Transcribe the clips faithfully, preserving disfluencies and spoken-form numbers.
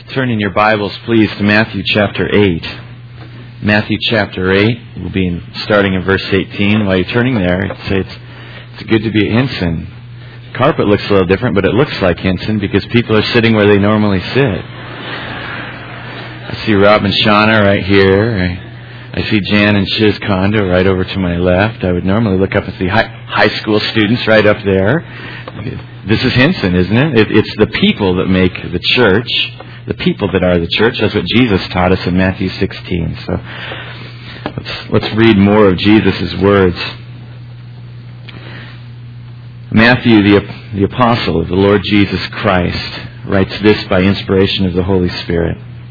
Turn in your Bibles, please, to Matthew chapter eight. Matthew chapter eight. We'll be in, starting in verse eighteen. While you're turning there, it's, it's, it's good to be at Hinson. The carpet looks a little different, but it looks like Hinson because people are sitting where they normally sit. I see Rob and Shauna right here. I, I see Jan and Shiz Kondo right over to my left. I would normally look up at the high, high school students right up there. This is Hinson, isn't it? it? It's the people that make the church. The people that are the church. That's what Jesus taught us in Matthew sixteen. So let's, let's read more of Jesus' words. Matthew, the, the apostle of the Lord Jesus Christ, writes this by inspiration of the Holy Spirit.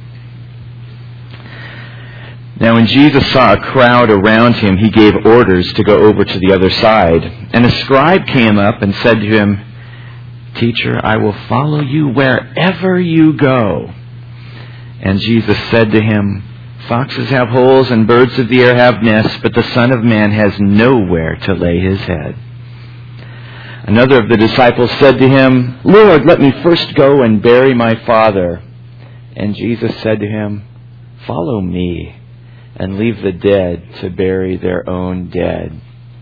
Now when Jesus saw a crowd around him, he gave orders to go over to the other side. And a scribe came up and said to him, "Teacher, I will follow you wherever you go." And Jesus said to him, "Foxes have holes and birds of the air have nests, but the Son of Man has nowhere to lay his head." Another of the disciples said to him, "Lord, let me first go and bury my father." And Jesus said to him, "Follow me and leave the dead to bury their own dead."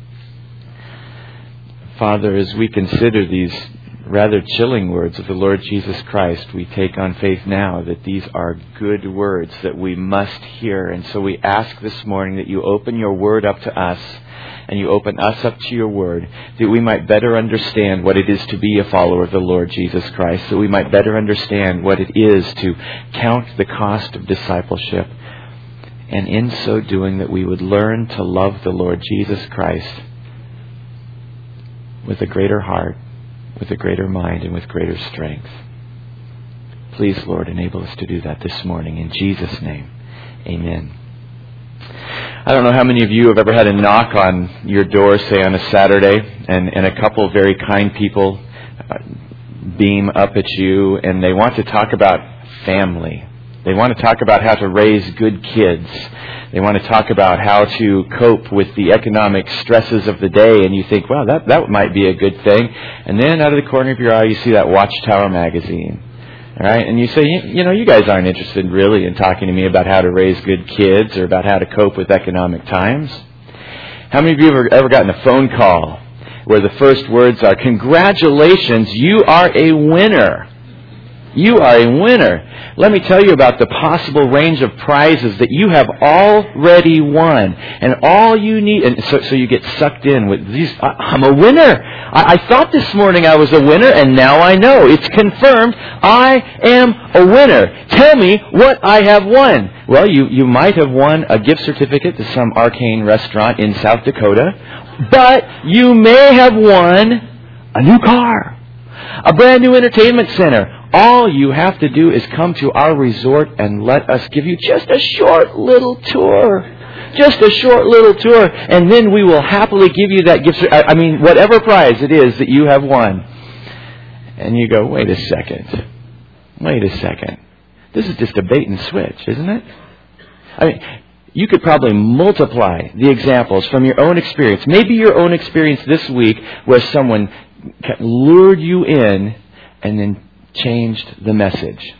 Father, as we consider these rather chilling words of the Lord Jesus Christ, we take on faith now that these are good words that we must hear. And so we ask this morning that you open your word up to us and you open us up to your word, that we might better understand what it is to be a follower of the Lord Jesus Christ, that we might better understand what it is to count the cost of discipleship. And in so doing, that we would learn to love the Lord Jesus Christ with a greater heart, with a greater mind, and with greater strength. Please, Lord, enable us to do that this morning. In Jesus' name, amen. I don't know how many of you have ever had a knock on your door, say on a Saturday, and, and a couple of very kind people uh, beam up at you, and they want to talk about family. They want to talk about how to raise good kids. They want to talk about how to cope with the economic stresses of the day. And you think, well, that, that might be a good thing. And then out of the corner of your eye, you see that Watchtower magazine. All right? And you say, you, you know, you guys aren't interested really in talking to me about how to raise good kids or about how to cope with economic times. How many of you have ever, ever gotten a phone call where the first words are, "Congratulations, you are a winner. You are a winner. Let me tell you about the possible range of prizes that you have already won. And all you need..." And so, so you get sucked in with these. I'm a winner. I, I thought this morning I was a winner, and now I know. It's confirmed. I am a winner. Tell me what I have won. Well, you, you might have won a gift certificate to some arcane restaurant in South Dakota. But you may have won a new car. A brand new entertainment center. All you have to do is come to our resort and let us give you just a short little tour. Just a short little tour. And then we will happily give you that gift. I mean, whatever prize it is that you have won. And you go, wait a second. Wait a second. This is just a bait and switch, isn't it? I mean, you could probably multiply the examples from your own experience. Maybe your own experience this week where someone lured you in and then changed the message.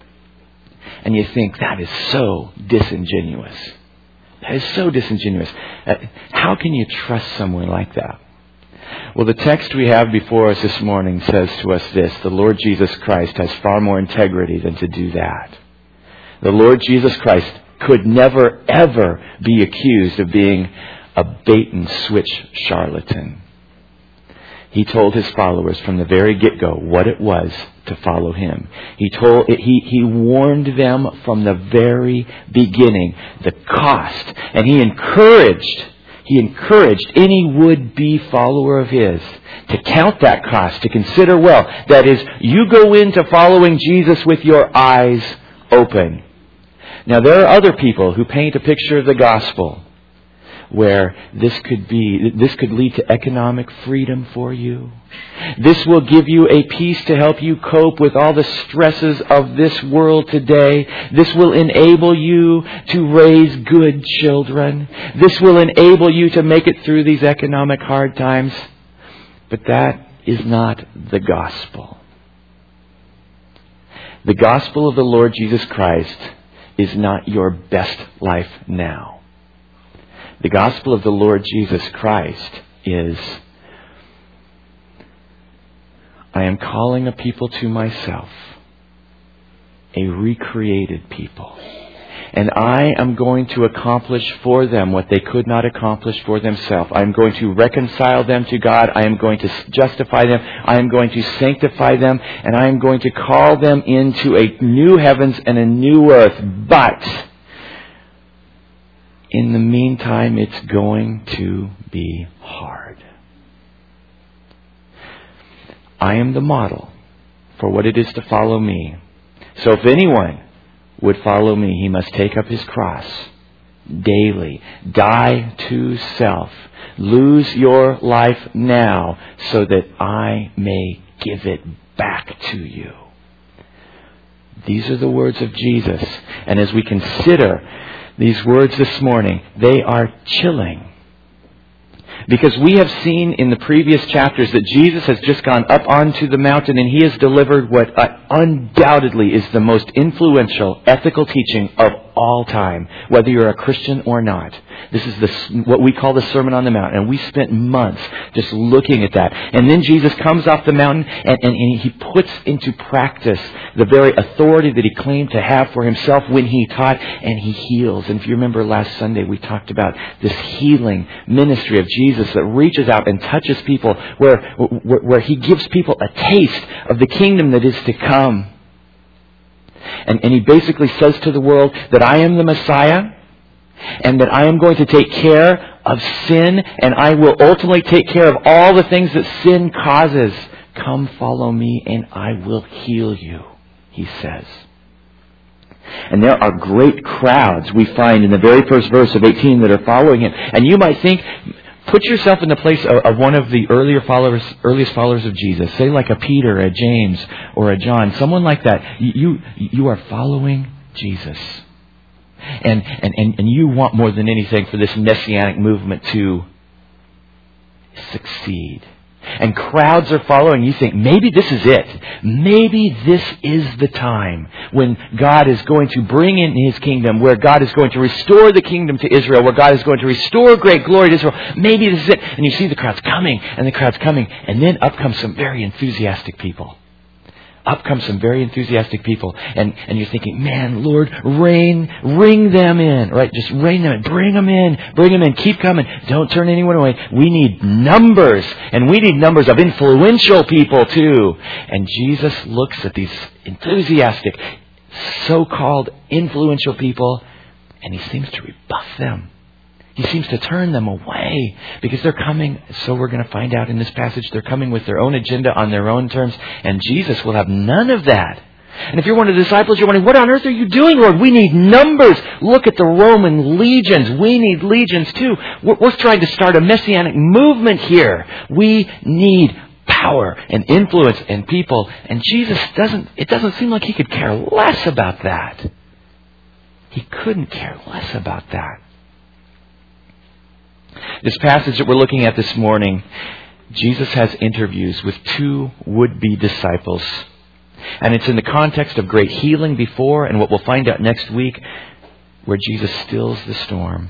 And you think, that is so disingenuous. That is so disingenuous. Uh, how can you trust someone like that? Well, the text we have before us this morning says to us this: the Lord Jesus Christ has far more integrity than to do that. The Lord Jesus Christ could never, ever be accused of being a bait and switch charlatan. He told his followers from the very get-go what it was to follow him. He told he he warned them from the very beginning the cost, and he encouraged he encouraged any would-be follower of his to count that cost, to consider well. That is, you go into following Jesus with your eyes open. Now, there are other people who paint a picture of the gospel where this could be, this could lead to economic freedom for you. This will give you a peace to help you cope with all the stresses of this world today. This will enable you to raise good children. This will enable you to make it through these economic hard times. But that is not the gospel. The gospel of the Lord Jesus Christ is not your best life now. The gospel of the Lord Jesus Christ is, I am calling a people to myself, a recreated people. And I am going to accomplish for them what they could not accomplish for themselves. I am going to reconcile them to God. I am going to justify them. I am going to sanctify them. And I am going to call them into a new heavens and a new earth. But in the meantime, it's going to be hard. I am the model for what it is to follow me. So if anyone would follow me, he must take up his cross daily, die to self, lose your life now so that I may give it back to you. These are the words of Jesus. And as we consider these words this morning, they are chilling. Because we have seen in the previous chapters that Jesus has just gone up onto the mountain and He has delivered what uh, undoubtedly is the most influential ethical teaching of all time, whether you're a Christian or not. This is the, what we call the Sermon on the Mount, and we spent months just looking at that. And then Jesus comes off the mountain and, and, and He puts into practice the very authority that He claimed to have for Himself when He taught, and He heals. And if you remember last Sunday, we talked about this healing ministry of Jesus that reaches out and touches people, where, where, where He gives people a taste of the kingdom that is to come. And, and He basically says to the world that I am the Messiah, and that I am going to take care of sin, and I will ultimately take care of all the things that sin causes. Come follow me and I will heal you, He says. And there are great crowds we find in the very first verse of eighteen that are following Him. And you might think, put yourself in the place of, of one of the earlier followers, earliest followers of Jesus. Say like a Peter, a James, or a John. Someone like that. You, you are following Jesus. And, and, and, and you want more than anything for this messianic movement to succeed. And crowds are following. You think, maybe this is it. Maybe this is the time when God is going to bring in His kingdom, where God is going to restore the kingdom to Israel, where God is going to restore great glory to Israel. Maybe this is it. And you see the crowds coming, and the crowds coming. And then up comes some very enthusiastic people. Up comes some very enthusiastic people. And, and you're thinking, man, Lord, rein, ring them in. Right? Just rein them in. Bring them in. Bring them in. Keep coming. Don't turn anyone away. We need numbers. And we need numbers of influential people too. And Jesus looks at these enthusiastic, so-called influential people, and He seems to rebuff them. He seems to turn them away because they're coming, so we're going to find out in this passage, they're coming with their own agenda on their own terms, and Jesus will have none of that. And if you're one of the disciples, you're wondering, what on earth are you doing, Lord? We need numbers. Look at the Roman legions. We need legions too. We're, we're trying to start a messianic movement here. We need power and influence and people. And Jesus doesn't, it doesn't seem like He could care less about that. He couldn't care less about that. This passage that we're looking at this morning, Jesus has interviews with two would-be disciples. And it's in the context of great healing before, and what we'll find out next week, where Jesus stills the storm.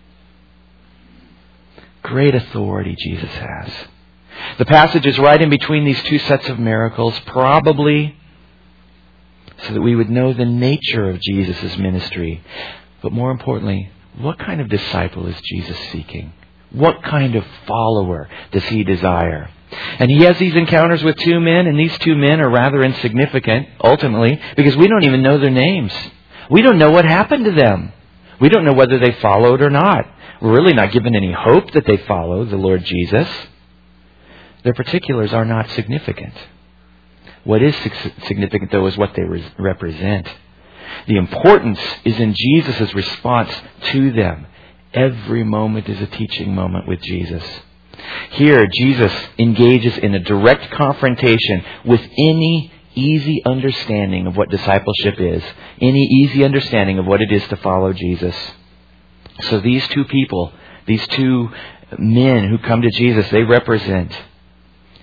Great authority Jesus has. The passage is right in between these two sets of miracles, probably so that we would know the nature of Jesus' ministry. But more importantly, what kind of disciple is Jesus seeking? What kind of follower does He desire? And He has these encounters with two men, and these two men are rather insignificant, ultimately, because we don't even know their names. We don't know what happened to them. We don't know whether they followed or not. We're really not given any hope that they follow the Lord Jesus. Their particulars are not significant. What is significant, though, is what they represent. The importance is in Jesus' response to them. Every moment is a teaching moment with Jesus. Here, Jesus engages in a direct confrontation with any easy understanding of what discipleship is, any easy understanding of what it is to follow Jesus. So these two people, these two men who come to Jesus, they represent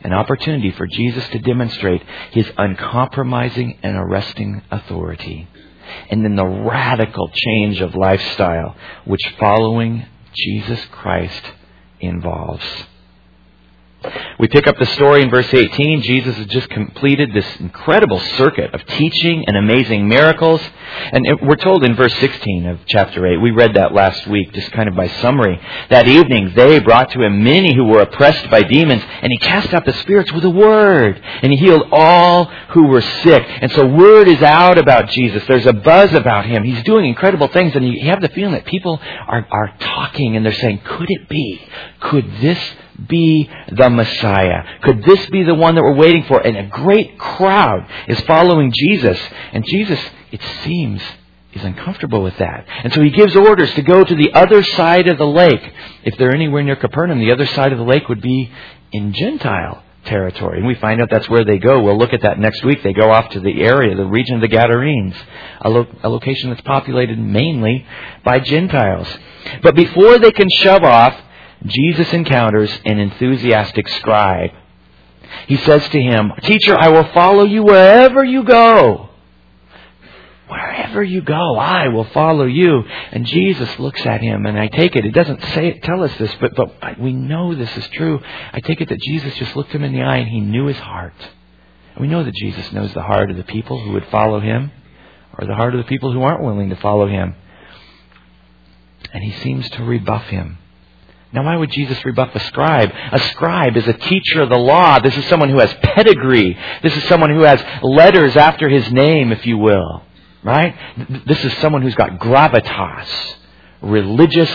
an opportunity for Jesus to demonstrate his uncompromising and arresting authority. And then the radical change of lifestyle which following Jesus Christ involves. We pick up the story in verse eighteen. Jesus has just completed this incredible circuit of teaching and amazing miracles. And we're told in verse sixteen of chapter eight, we read that last week, just kind of by summary. That evening they brought to him many who were oppressed by demons, and he cast out the spirits with a word. And he healed all who were sick. And so word is out about Jesus. There's a buzz about him. He's doing incredible things, and you have the feeling that people are, are talking, and they're saying, could it be? Could this be the Messiah? Could this be the one that we're waiting for? And a great crowd is following Jesus. And Jesus, it seems, is uncomfortable with that. And so he gives orders to go to the other side of the lake. If they're anywhere near Capernaum, the other side of the lake would be in Gentile territory. And we find out that's where they go. We'll look at that next week. They go off to the area, the region of the Gadarenes, a, lo- a location that's populated mainly by Gentiles. But before they can shove off, Jesus encounters an enthusiastic scribe. He says to him, "Teacher, I will follow you wherever you go." Wherever you go, I will follow you. And Jesus looks at him, and I take it, it doesn't say it, tell us this, but, but we know this is true. I take it that Jesus just looked him in the eye and he knew his heart. And we know that Jesus knows the heart of the people who would follow him, or the heart of the people who aren't willing to follow him. And he seems to rebuff him. Now, why would Jesus rebuff a scribe? A scribe is a teacher of the law. This is someone who has pedigree. This is someone who has letters after his name, if you will. Right? This is someone who's got gravitas, religious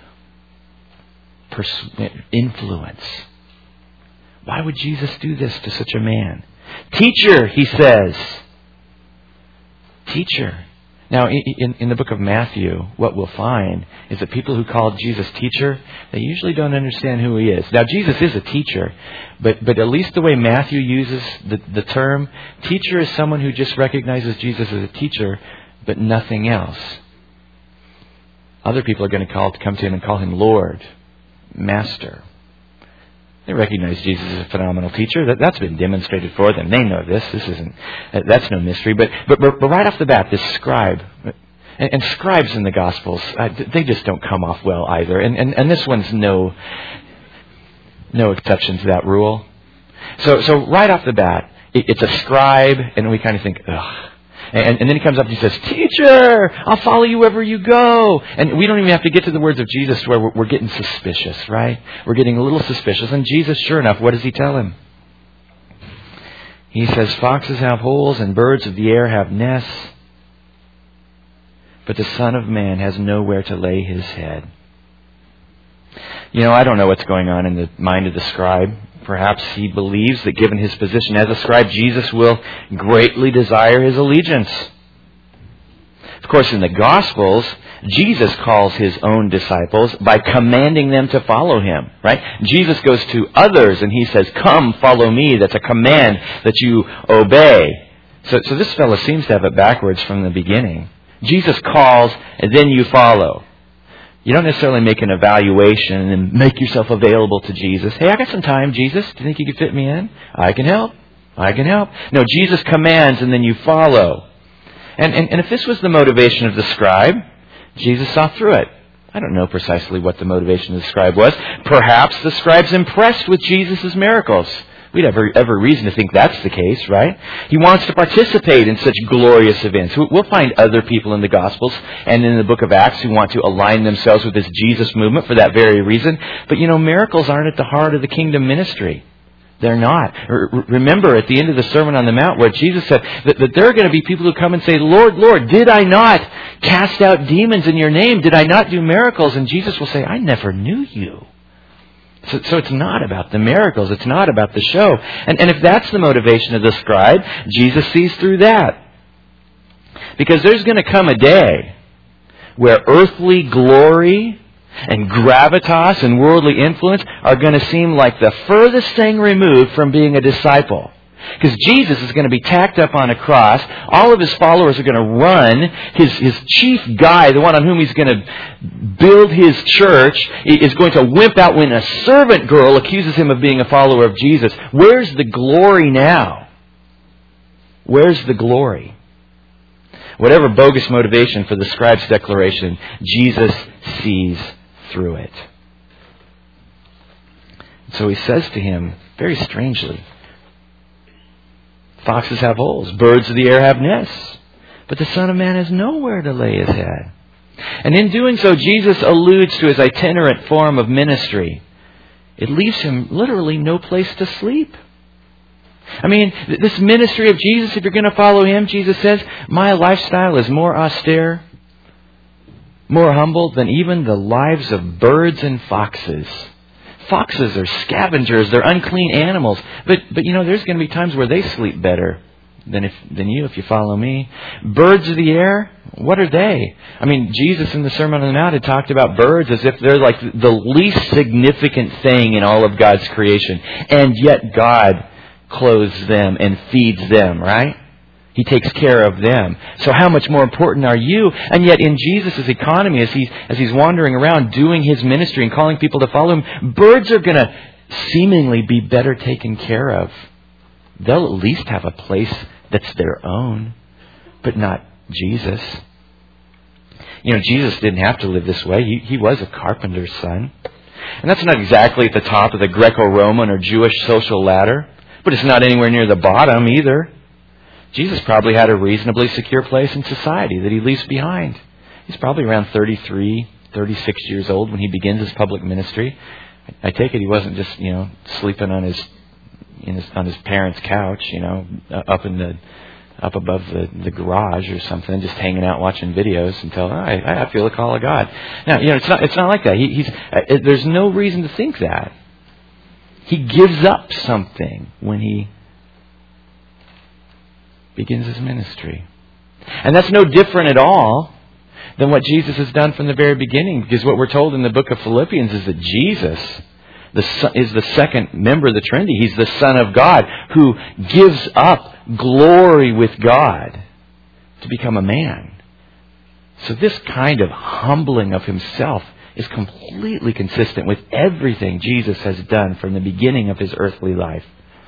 pers- influence. Why would Jesus do this to such a man? Teacher, he says. Teacher. Now, in, in the book of Matthew, what we'll find is that people who call Jesus teacher, they usually don't understand who he is. Now, Jesus is a teacher, but, but at least the way Matthew uses the, the term, teacher is someone who just recognizes Jesus as a teacher, but nothing else. Other people are going to call to come to him and call him Lord, Master. They recognize Jesus as a phenomenal teacher. That, that's been demonstrated for them. They know this. This isn't, that's no mystery. But, but, but right off the bat, this scribe, and, and scribes in the Gospels, uh, they just don't come off well either. And, and, and this one's no, no exception to that rule. So, so right off the bat, it, it's a scribe, and we kind of think, ugh. And, and then he comes up and he says, "Teacher, I'll follow you wherever you go." And we don't even have to get to the words of Jesus where we're, we're getting suspicious, right? We're getting a little suspicious. And Jesus, sure enough, what does he tell him? He says, "Foxes have holes and birds of the air have nests, but the Son of Man has nowhere to lay his head." You know, I don't know what's going on in the mind of the scribe. Perhaps he believes that given his position as a scribe, Jesus will greatly desire his allegiance. Of course, in the Gospels, Jesus calls his own disciples by commanding them to follow him, right? Jesus goes to others and he says, "Come, follow me." That's a command that you obey. So, so this fellow seems to have it backwards from the beginning. Jesus calls and then you follow. You don't necessarily make an evaluation and make yourself available to Jesus. "Hey, I got some time, Jesus. Do you think you could fit me in? I can help. I can help." No, Jesus commands and then you follow. And, and, and if this was the motivation of the scribe, Jesus saw through it. I don't know precisely what the motivation of the scribe was. Perhaps the scribe's impressed with Jesus' miracles. We'd have every, every reason to think that's the case, right? He wants to participate in such glorious events. We'll find other people in the Gospels and in the book of Acts who want to align themselves with this Jesus movement for that very reason. But, you know, miracles aren't at the heart of the kingdom ministry. They're not. Remember at the end of the Sermon on the Mount where Jesus said that, that there are going to be people who come and say, "Lord, Lord, did I not cast out demons in your name? Did I not do miracles?" And Jesus will say, "I never knew you." So, so it's not about the miracles. It's not about the show. And, and if that's the motivation of the scribe, Jesus sees through that. Because there's going to come a day where earthly glory and gravitas and worldly influence are going to seem like the furthest thing removed from being a disciple. Because Jesus is going to be tacked up on a cross. All of his followers are going to run. His, his chief guy, the one on whom he's going to build his church, is going to wimp out when a servant girl accuses him of being a follower of Jesus. Where's the glory now? Where's the glory? Whatever bogus motivation for the scribe's declaration, Jesus sees through it. So he says to him, very strangely, foxes have holes, birds of the air have nests, but the Son of Man has nowhere to lay his head. And in doing so, Jesus alludes to his itinerant form of ministry. It leaves him literally no place to sleep. I mean, this ministry of Jesus, if you're going to follow him, Jesus says, my lifestyle is more austere, more humble than even the lives of birds and foxes. Foxes are scavengers, they're unclean animals. But, but you know, there's going to be times where they sleep better than if than you if you follow me. Birds of the air, what are they? I mean, Jesus in the Sermon on the Mount had talked about birds as if they're like the least significant thing in all of God's creation. And yet God clothes them and feeds them, right? He takes care of them. So how much more important are you? And yet in Jesus' economy, as, he, as he's wandering around doing his ministry and calling people to follow him, birds are going to seemingly be better taken care of. They'll at least have a place that's their own, but not Jesus. You know, Jesus didn't have to live this way. He, he was a carpenter's son. And that's not exactly at the top of the Greco-Roman or Jewish social ladder, but it's not anywhere near the bottom either. Jesus probably had a reasonably secure place in society that he leaves behind. He's probably around thirty-three, thirty-six years old when he begins his public ministry. I take it he wasn't just, you know, sleeping on his, in his on his parents' couch, you know, up in the up above the, the garage or something, just hanging out watching videos until oh, I, I feel the call of God. Now, you know, it's not it's not like that. He, he's uh, there's no reason to think that. He gives up something when he begins his ministry. And that's no different at all than what Jesus has done from the very beginning. Because what we're told in the book of Philippians is that Jesus the son, is the second member of the Trinity. He's the Son of God who gives up glory with God to become a man. So this kind of humbling of himself is completely consistent with everything Jesus has done from the beginning of his earthly life.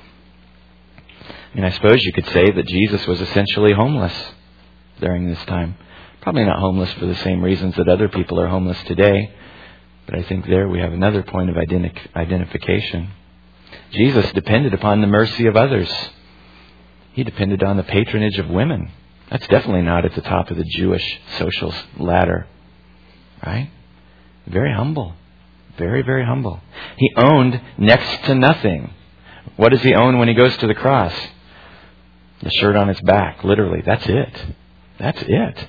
I mean, I suppose you could say that Jesus was essentially homeless during this time. Probably not homeless for the same reasons that other people are homeless today. But I think there we have another point of identi- identification. Jesus depended upon the mercy of others. He depended on the patronage of women. That's definitely not at the top of the Jewish social ladder. Right? Very humble. Very, very humble. He owned next to nothing. What does he own when he goes to the cross? The shirt on his back, literally. That's it. That's it.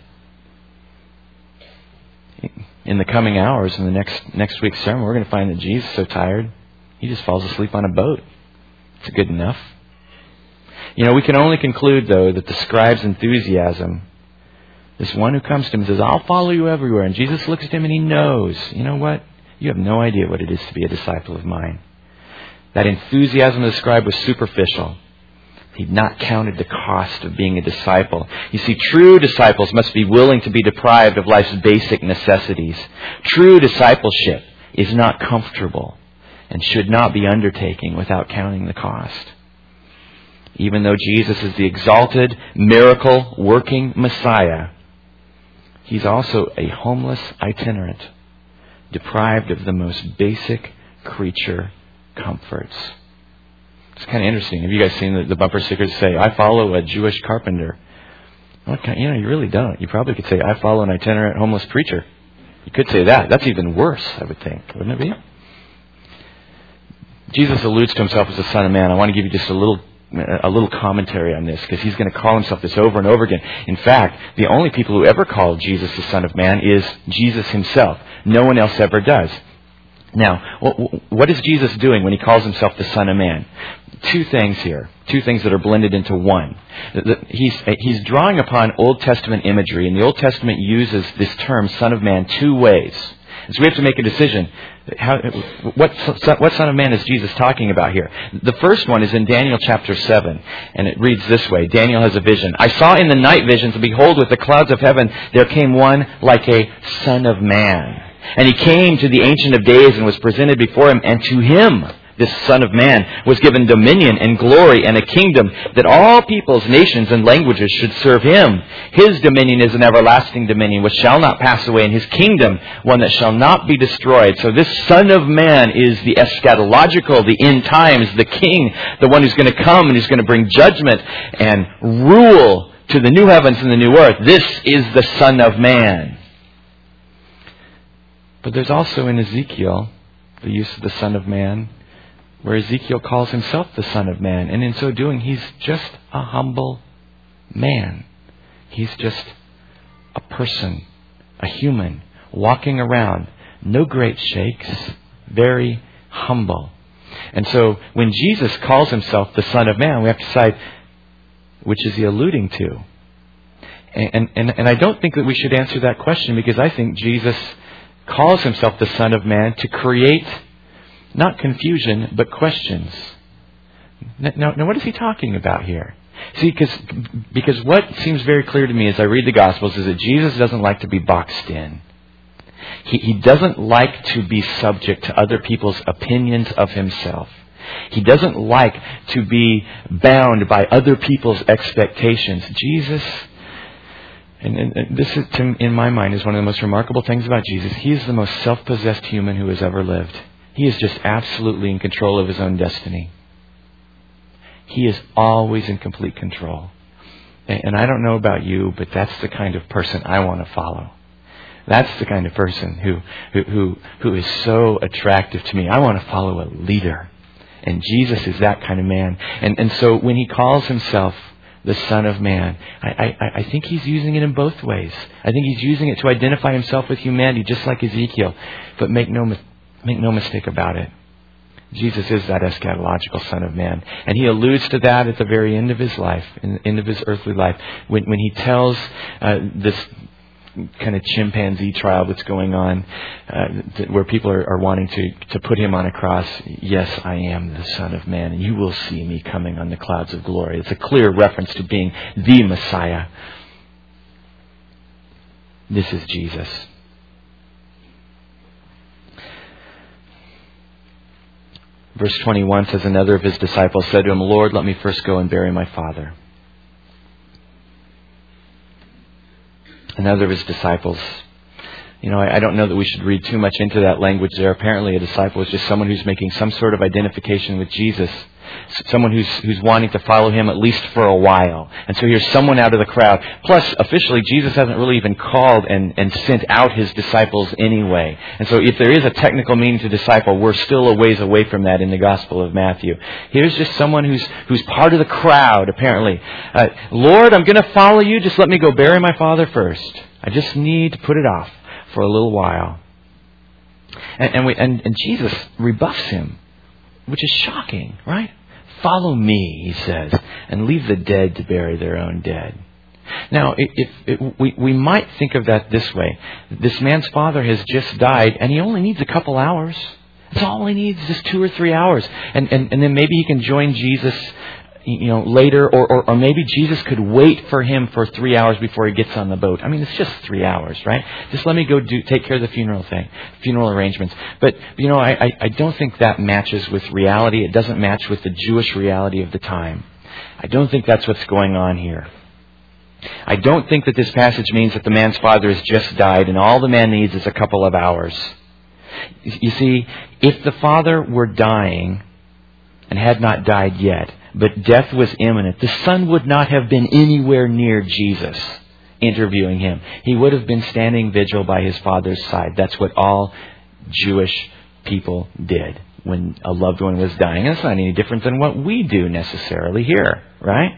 In the coming hours, in the next next week's sermon, we're going to find that Jesus is so tired, he just falls asleep on a boat. It's good enough. You know, we can only conclude, though, that the scribe's enthusiasm, this one who comes to him and says, I'll follow you everywhere. And Jesus looks at him and he knows, you know what? You have no idea what it is to be a disciple of mine. That enthusiasm of the scribe was superficial. He'd not counted the cost of being a disciple. You see, true disciples must be willing to be deprived of life's basic necessities. True discipleship is not comfortable and should not be undertaken without counting the cost. Even though Jesus is the exalted, miracle-working Messiah, he's also a homeless itinerant, deprived of the most basic creature comforts. It's kind of interesting. Have you guys seen the, the bumper stickers say, I follow a Jewish carpenter? What kind, you know, you really don't. You probably could say, I follow an itinerant homeless preacher. You could say that. That's even worse, I would think. Wouldn't it be? Jesus alludes to himself as the Son of Man. I want to give you just a little a little commentary on this, because he's going to call himself this over and over again. In fact, the only people who ever call Jesus the Son of Man is Jesus himself. No one else ever does. Now, what is Jesus doing when he calls himself the Son of Man? Two things here. Two things that are blended into one. He's, he's drawing upon Old Testament imagery, and the Old Testament uses this term, Son of Man, two ways. And so we have to make a decision. How, what, what Son of Man is Jesus talking about here? The first one is in Daniel chapter seven, and it reads this way. Daniel has a vision. I saw in the night visions, and behold, with the clouds of heaven, there came one like a Son of Man. And he came to the Ancient of Days and was presented before him, and to him, this Son of Man, was given dominion and glory and a kingdom that all peoples, nations, and languages should serve him. His dominion is an everlasting dominion which shall not pass away, and his kingdom one that shall not be destroyed. So this Son of Man is the eschatological, the end times, the King, the one who's going to come and who's going to bring judgment and rule to the new heavens and the new earth. This is the Son of Man. But there's also in Ezekiel the use of the Son of Man, where Ezekiel calls himself the Son of Man. And in so doing, he's just a humble man. He's just a person, a human, walking around. No great shakes, very humble. And so when Jesus calls himself the Son of Man, we have to decide, which is he alluding to? And, and, and I don't think that we should answer that question, because I think Jesus calls himself the Son of Man to create not confusion, but questions. Now, now what is he talking about here? See, because because what seems very clear to me as I read the Gospels is that Jesus doesn't like to be boxed in. He, he doesn't like to be subject to other people's opinions of himself. He doesn't like to be bound by other people's expectations. Jesus, and, and, and this is, to, in my mind, is one of the most remarkable things about Jesus. He is the most self-possessed human who has ever lived. He is just absolutely in control of his own destiny. He is always in complete control. And I don't know about you, but that's the kind of person I want to follow. That's the kind of person who, who, who, who is so attractive to me. I want to follow a leader. And Jesus is that kind of man. And, and so when he calls himself the Son of Man, I, I, I think he's using it in both ways. I think he's using it to identify himself with humanity, just like Ezekiel. But make no mistake. Make no mistake about it. Jesus is that eschatological Son of Man. And he alludes to that at the very end of his life, in the end of his earthly life, when, when he tells uh, this kind of chimpanzee trial that's going on, uh, that, where people are, are wanting to, to put him on a cross. Yes, I am the Son of Man, and you will see me coming on the clouds of glory. It's a clear reference to being the Messiah. This is Jesus. Verse twenty-one says, another of his disciples said to him, Lord, let me first go and bury my father. Another of his disciples. You know, I, I don't know that we should read too much into that language there. Apparently a disciple is just someone who's making some sort of identification with Jesus. Someone who's who's wanting to follow him at least for a while. And so here's someone out of the crowd. Plus, officially, Jesus hasn't really even called and, and sent out his disciples anyway. And so if there is a technical meaning to disciple, we're still a ways away from that in the Gospel of Matthew. Here's just someone who's who's part of the crowd, apparently. Uh, Lord, I'm going to follow you. Just let me go bury my father first. I just need to put it off for a little while. And, and, we, and, and Jesus rebuffs him, which is shocking, right? Follow me, he says, and leave the dead to bury their own dead. Now, if, if we, we might think of that this way. This man's father has just died, and he only needs a couple hours. That's all he needs, just two or three hours. And, and, and then maybe he can join Jesus, you know, later, or, or, or maybe Jesus could wait for him for three hours before he gets on the boat. I mean, it's just three hours, right? Just let me go do take care of the funeral thing, funeral arrangements. But, you know, I, I, I don't think that matches with reality. It doesn't match with the Jewish reality of the time. I don't think that's what's going on here. I don't think that this passage means that the man's father has just died and all the man needs is a couple of hours. You see, if the father were dying and had not died yet, but death was imminent, the son would not have been anywhere near Jesus interviewing him. He would have been standing vigil by his father's side. That's what all Jewish people did when a loved one was dying. And it's not any different than what we do necessarily here, right?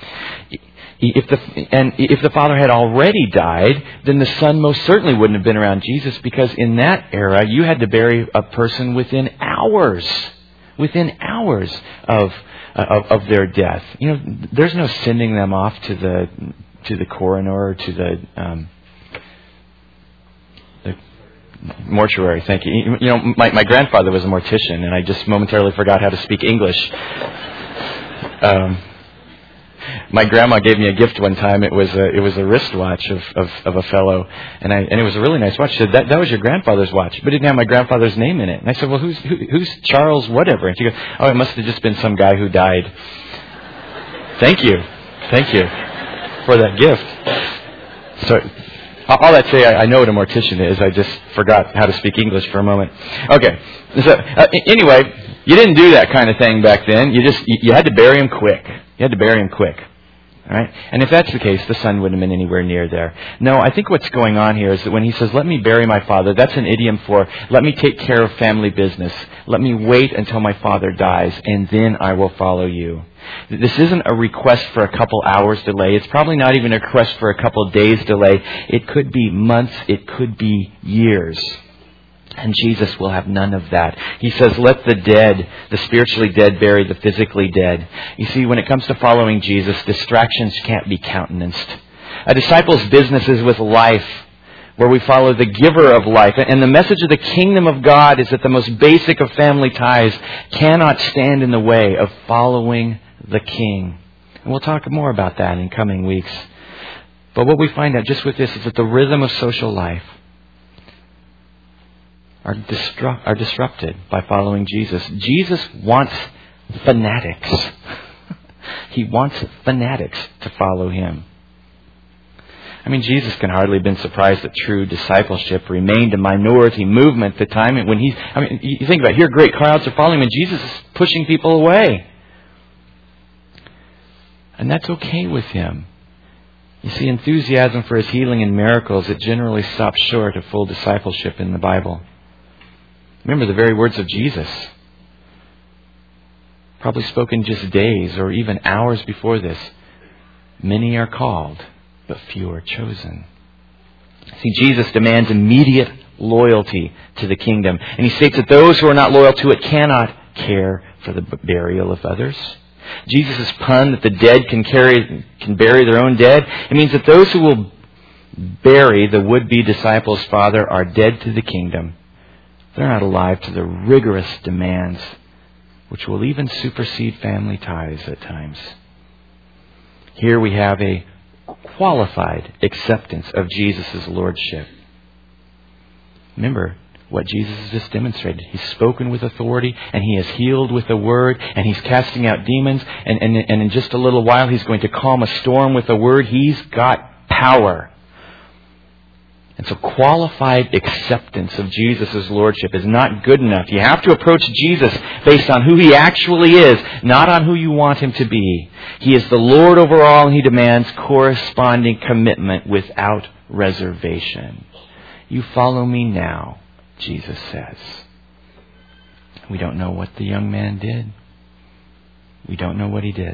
If the and if the father had already died, then the son most certainly wouldn't have been around Jesus, because in that era you had to bury a person within hours, within hours of of, of their death. You know, there's no sending them off to the to the coroner or to the um, the Mortuary, thank you. You know, my, my grandfather was a mortician, and I just momentarily forgot how to speak English. Um, my grandma gave me a gift one time. It was a, it was a wristwatch of, of, of a fellow, and I, and it was a really nice watch. She said, that, that was your grandfather's watch, but it didn't have my grandfather's name in it. And I said, well, who's, who, who's Charles whatever? And she goes, oh, it must have just been some guy who died. Thank you. Thank you for that gift. So, all I'd say, I, I know what a mortician is. I just forgot how to speak English for a moment. Okay. So, uh, anyway, you didn't do that kind of thing back then. You just, you, you had to bury him quick. You had to bury him quick. All right? And if that's the case, the son wouldn't have been anywhere near there. No, I think what's going on here is that when he says, let me bury my father, that's an idiom for, let me take care of family business. Let me wait until my father dies, and then I will follow you. This isn't a request for a couple hours delay. It's probably not even a request for a couple days delay. It could be months. It could be years. And Jesus will have none of that. He says, let the dead, the spiritually dead, bury the physically dead. You see, when it comes to following Jesus, distractions can't be countenanced. A disciple's business is with life, where we follow the giver of life. And the message of the kingdom of God is that the most basic of family ties cannot stand in the way of following the King. And we'll talk more about that in coming weeks. But what we find out just with this is that the rhythm of social life are, distru- are disrupted by following Jesus. Jesus wants fanatics. He wants fanatics to follow him. I mean, Jesus can hardly have been surprised that true discipleship remained a minority movement at the time. And when he, I mean, you think about it, here great crowds are following him, and Jesus is pushing people away. And that's okay with him. You see, enthusiasm for his healing and miracles, it generally stops short of full discipleship in the Bible. Remember the very words of Jesus, probably spoken just days or even hours before this. Many are called, but few are chosen. See, Jesus demands immediate loyalty to the kingdom. And he states that those who are not loyal to it cannot care for the burial of others. Jesus' pun that the dead can carry, can bury their own dead, it means that those who will bury the would-be disciples' father are dead to the kingdom. They're not alive to the rigorous demands which will even supersede family ties at times. Here we have a qualified acceptance of Jesus' lordship. Remember what Jesus has just demonstrated. He's spoken with authority, and he has healed with the word, and he's casting out demons, and, and, and in just a little while he's going to calm a storm with the word. He's got power. And so qualified acceptance of Jesus' lordship is not good enough. You have to approach Jesus based on who he actually is, not on who you want him to be. He is the Lord over all, and he demands corresponding commitment without reservation. You follow me now, Jesus says. We don't know what the young man did. We don't know what he did.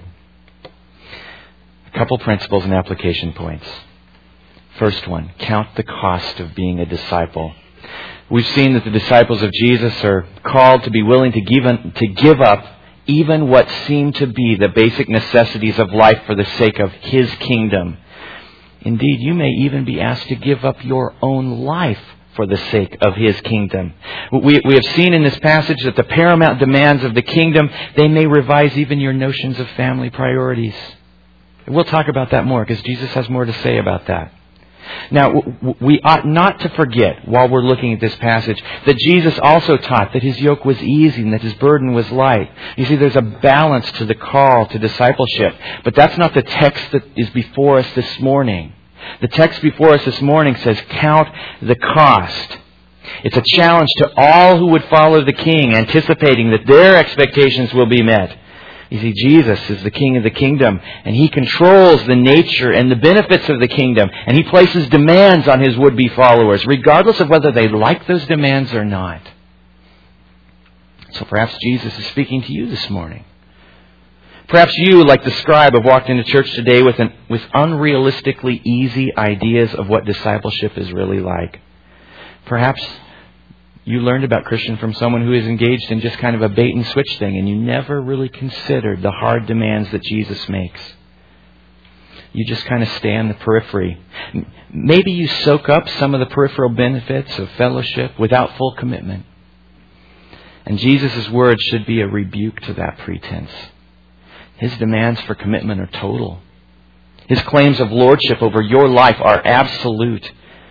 A couple principles and application points. First one, count the cost of being a disciple. We've seen that the disciples of Jesus are called to be willing to give, to give up even what seem to be the basic necessities of life for the sake of his kingdom. Indeed, you may even be asked to give up your own life for the sake of his kingdom. We, we have seen in this passage that the paramount demands of the kingdom, they may revise even your notions of family priorities. We'll talk about that more because Jesus has more to say about that. Now, we ought not to forget, while we're looking at this passage, that Jesus also taught that his yoke was easy and that his burden was light. You see, there's a balance to the call to discipleship. But that's not the text that is before us this morning. The text before us this morning says, count the cost. It's a challenge to all who would follow the King, anticipating that their expectations will be met. You see, Jesus is the King of the kingdom, and he controls the nature and the benefits of the kingdom, and he places demands on his would-be followers, regardless of whether they like those demands or not. So perhaps Jesus is speaking to you this morning. Perhaps you, like the scribe, have walked into church today with, an, with unrealistically easy ideas of what discipleship is really like. Perhaps you learned about Christian from someone who is engaged in just kind of a bait and switch thing, and you never really considered the hard demands that Jesus makes. you just kind of stay on the periphery. Maybe you soak up some of the peripheral benefits of fellowship without full commitment. And Jesus' words should be a rebuke to that pretense. His demands for commitment are total. His claims of lordship over your life are absolute.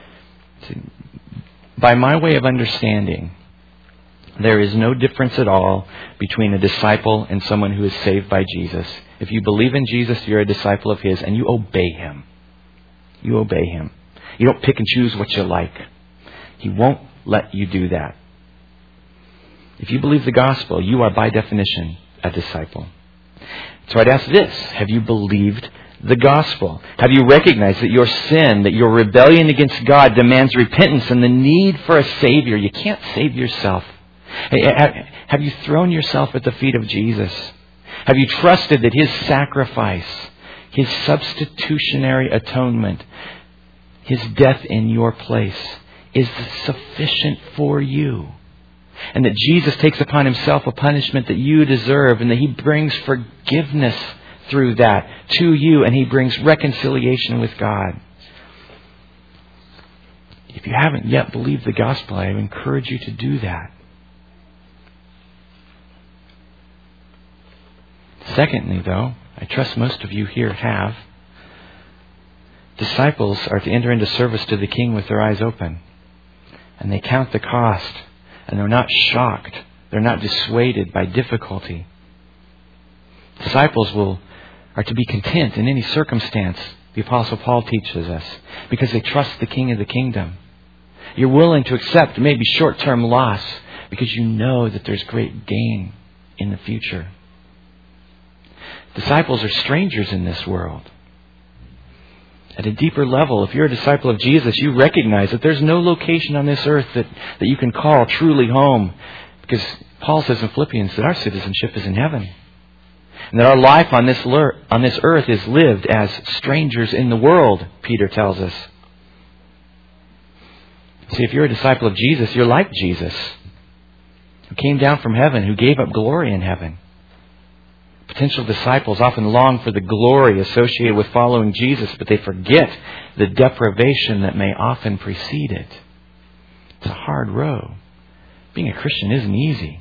By my way of understanding, there is no difference at all between a disciple and someone who is saved by Jesus. If you believe in Jesus, you're a disciple of His and you obey Him. You obey Him. You don't pick and choose what you like. He won't let you do that. If you believe the gospel, you are by definition a disciple. So I'd ask this: have you believed the gospel? Have you recognized that your sin, that your rebellion against God demands repentance and the need for a Savior? You can't save yourself. Have you thrown yourself at the feet of Jesus? Have you trusted that His sacrifice, His substitutionary atonement, His death in your place is sufficient for you? And that Jesus takes upon Himself a punishment that you deserve, and that He brings forgiveness through that to you, and He brings reconciliation with God. If you haven't yet believed the gospel, I encourage you to do that. Secondly, though, I trust most of you here have. Disciples are to enter into service to the King with their eyes open. And they count the cost. And they're not shocked. They're not dissuaded by difficulty. Disciples will are to be content in any circumstance, the Apostle Paul teaches us, because they trust the King of the kingdom. You're willing to accept maybe short-term loss because you know that there's great gain in the future. Disciples are strangers in this world. At a deeper level, if you're a disciple of Jesus, you recognize that there's no location on this earth that, that you can call truly home. Because Paul says in Philippians that our citizenship is in heaven. And that our life on this, on this earth is lived as strangers in the world, Peter tells us. See, if you're a disciple of Jesus, you're like Jesus, who came down from heaven, who gave up glory in heaven. Potential disciples often long for the glory associated with following Jesus, but they forget the deprivation that may often precede it. It's a hard road. Being a Christian isn't easy.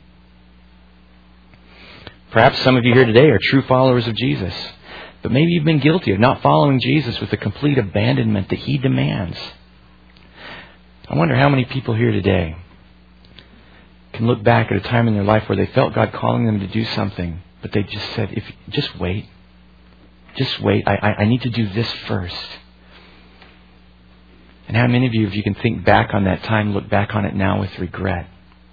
Perhaps some of you here today are true followers of Jesus, but maybe you've been guilty of not following Jesus with the complete abandonment that He demands. I wonder how many people here today can look back at a time in their life where they felt God calling them to do something, but they just said, "If just wait, just wait. I, I, I need to do this first." And how many of you, if you can think back on that time, look back on it now with regret?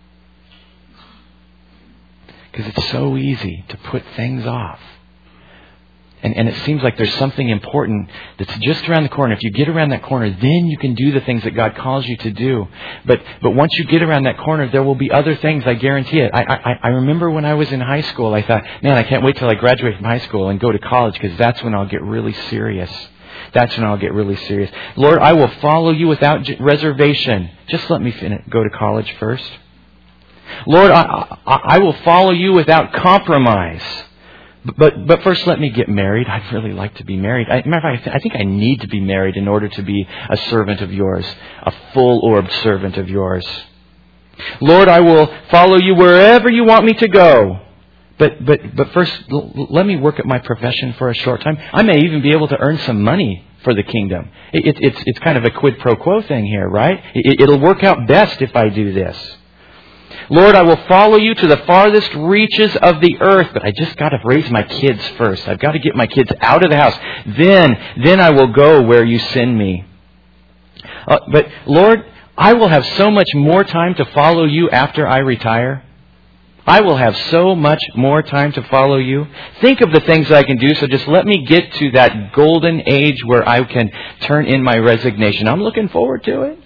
Because it's so easy to put things off. And, and it seems like there's something important that's just around the corner. If you get around that corner, then you can do the things that God calls you to do. But but once you get around that corner, there will be other things, I guarantee it. I, I, I remember when I was in high school, I thought, man, I can't wait till I graduate from high school and go to college, because that's when I'll get really serious. That's when I'll get really serious. Lord, I will follow you without reservation. Just let me finish, go to college first. Lord, I, I, I will follow you without compromise. But but first, let me get married. I'd really like to be married. I, matter of fact, I think I need to be married in order to be a servant of yours, a full-orbed servant of yours. Lord, I will follow you wherever you want me to go. But but but first, l- let me work at my profession for a short time. I may even be able to earn some money for the kingdom. It, it, it's it's kind of a quid pro quo thing here, right? It, it'll work out best if I do this. Lord, I will follow you to the farthest reaches of the earth, but I just got to raise my kids first. I've got to get my kids out of the house. Then, then I will go where you send me. Uh, but Lord, I will have so much more time to follow you after I retire. I will have so much more time to follow you. Think of the things I can do, so just let me get to that golden age where I can turn in my resignation. I'm looking forward to it.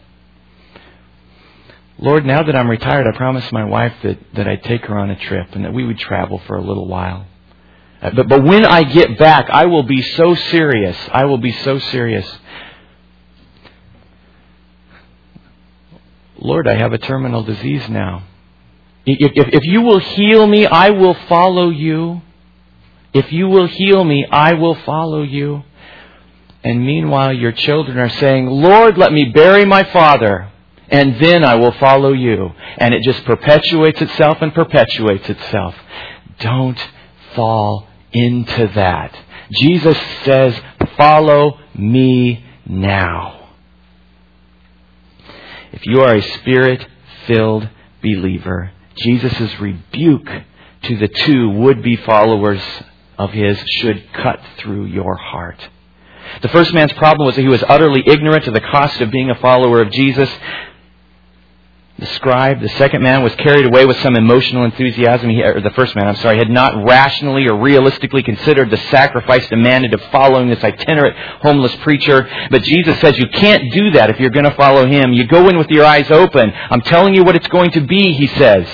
Lord, now that I'm retired, I promised my wife that, that I'd take her on a trip and that we would travel for a little while. Uh, but, but when I get back, I will be so serious. I will be so serious. Lord, I have a terminal disease now. If, if, if you will heal me, I will follow you. If you will heal me, I will follow you. And meanwhile, your children are saying, Lord, let me bury my father, and then I will follow you. And it just perpetuates itself and perpetuates itself. Don't fall into that. Jesus says, follow me now. If you are a Spirit-filled believer, Jesus' rebuke to the two would-be followers of His should cut through your heart. The first man's problem was that he was utterly ignorant of the cost of being a follower of Jesus. The scribe, the second man, was carried away with some emotional enthusiasm. He, or the first man, I'm sorry, had not rationally or realistically considered the sacrifice demanded of following this itinerant homeless preacher. But Jesus says you can't do that if you're going to follow Him. You go in with your eyes open. I'm telling you what it's going to be, He says.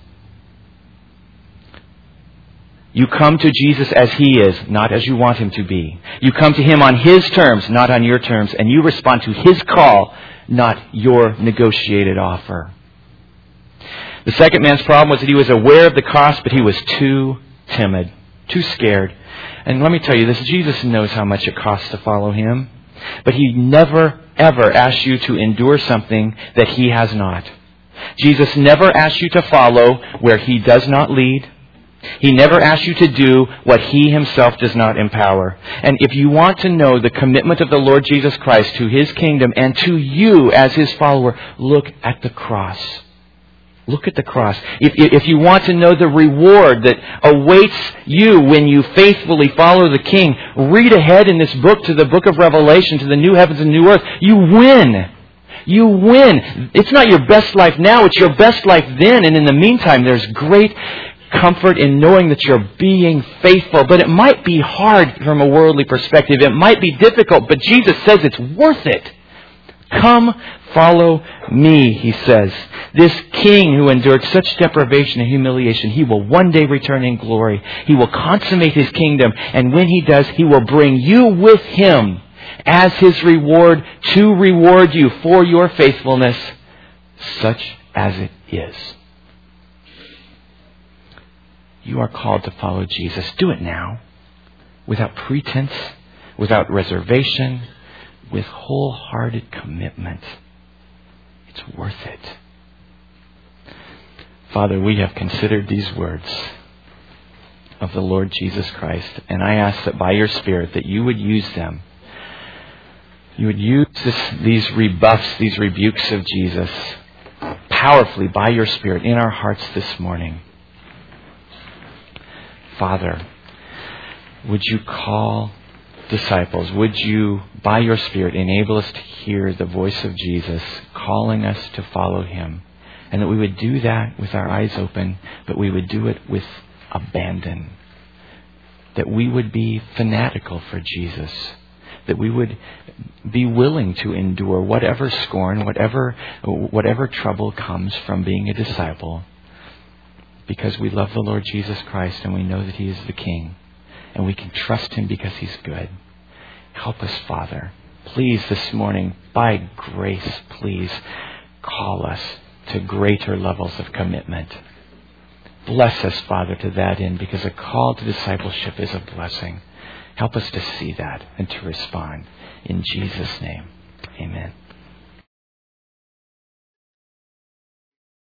You come to Jesus as He is, not as you want Him to be. You come to Him on His terms, not on your terms. And you respond to His call, not your negotiated offer. The second man's problem was that he was aware of the cost, but he was too timid, too scared. And let me tell you this, Jesus knows how much it costs to follow Him. But He never, ever asks you to endure something that He has not. Jesus never asks you to follow where He does not lead. He never asks you to do what He Himself does not empower. And if you want to know the commitment of the Lord Jesus Christ to His kingdom and to you as His follower, look at the cross. Look at the cross. If, if you want to know the reward that awaits you when you faithfully follow the King, read ahead in this book to the book of Revelation, to the new heavens and new earth. You win. You win. It's not your best life now, it's your best life then. And in the meantime, there's great comfort in knowing that you're being faithful. But it might be hard from a worldly perspective. It might be difficult, but Jesus says it's worth it. Come, follow me, He says. This King who endured such deprivation and humiliation, He will one day return in glory. He will consummate His kingdom. And when He does, He will bring you with Him as His reward to reward you for your faithfulness, such as it is. You are called to follow Jesus. Do it now, without pretense, without reservation, with wholehearted commitment. It's worth it. Father, we have considered these words of the Lord Jesus Christ, and I ask that by your Spirit that you would use them. You would use this, these rebuffs, these rebukes of Jesus powerfully by your Spirit in our hearts this morning. Father, would you call disciples? Would you, by your Spirit, enable us to hear the voice of Jesus calling us to follow Him? And that we would do that with our eyes open, but we would do it with abandon. That we would be fanatical for Jesus. That we would be willing to endure whatever scorn, whatever, whatever trouble comes from being a disciple. Because we love the Lord Jesus Christ and we know that He is the King. And we can trust Him because He's good. Help us, Father. Please, this morning, by grace, please call us to greater levels of commitment. Bless us, Father, to that end, because a call to discipleship is a blessing. Help us to see that and to respond. In Jesus' name, amen.